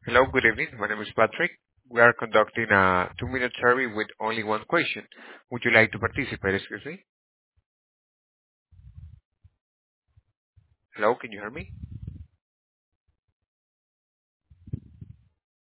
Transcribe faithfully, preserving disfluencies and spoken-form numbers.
Hello, good evening. My name is Patrick. We are conducting a two-minute survey with only one question. Would you like to participate? Excuse me. Hello, can you hear me?